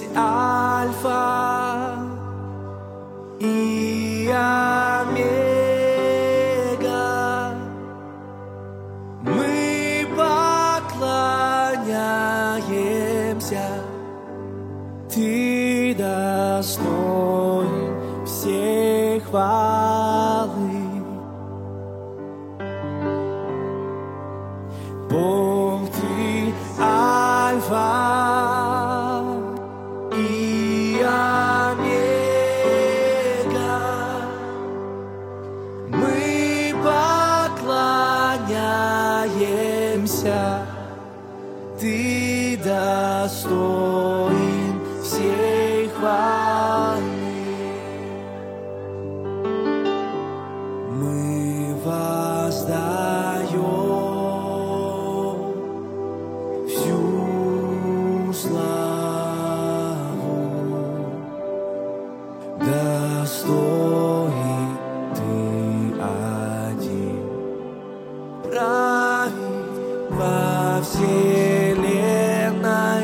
Альфа и Омега. Мы поклоняемся, Ты достоин всей хвалы. Бог, Ты Альфа и Омега. Мы поклоняемся, Ты достоин всей хвалы. Мы воздаем всю славу, достоин Ты один править во вселенной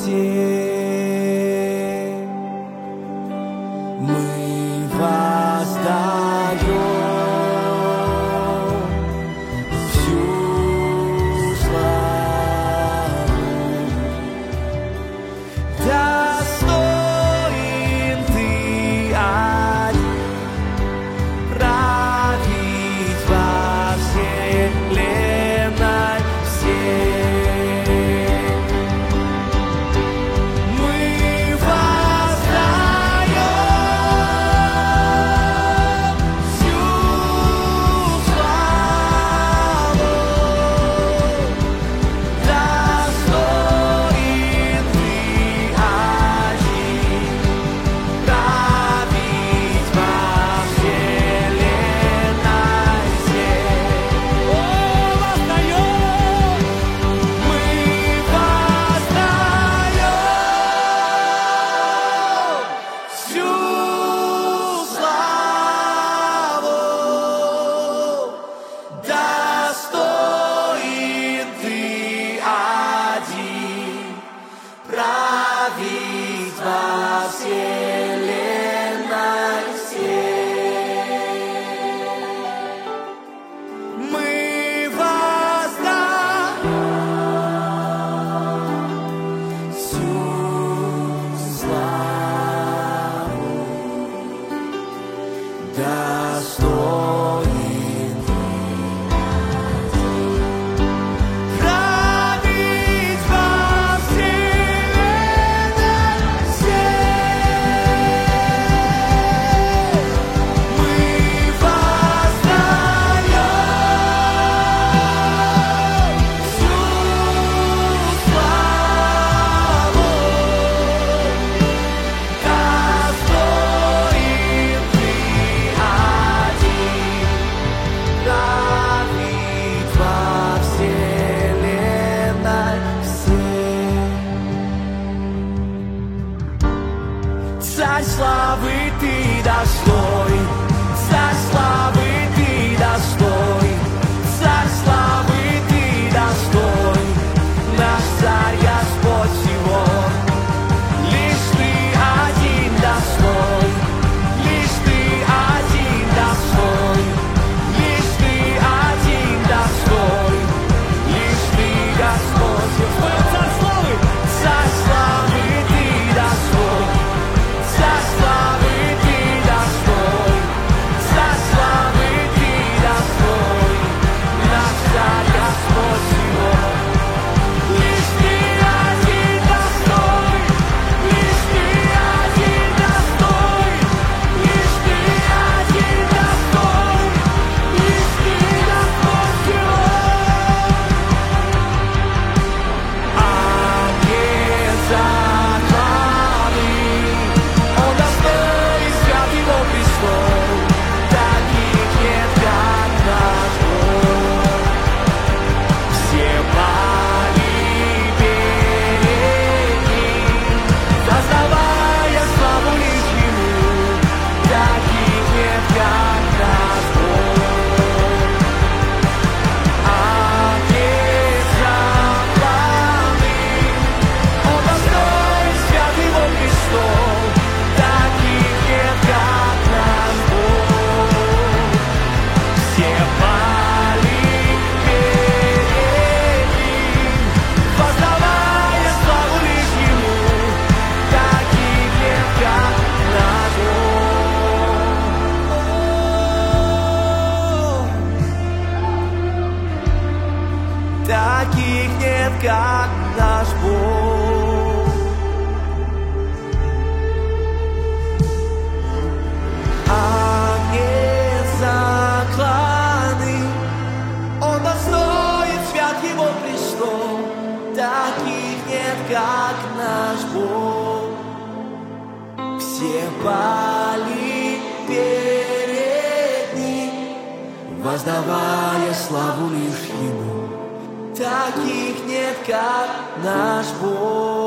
всей. Мы воздаем всю славу, достоин Ты один править во вселенной всей. таких нет, как наш Бог. Ангел закланы, Он достоин, свят Его престол. Таких нет, как наш Бог. Все пали перед Ним, воздавая славу лишь Ему. Таких нет, как наш Бог.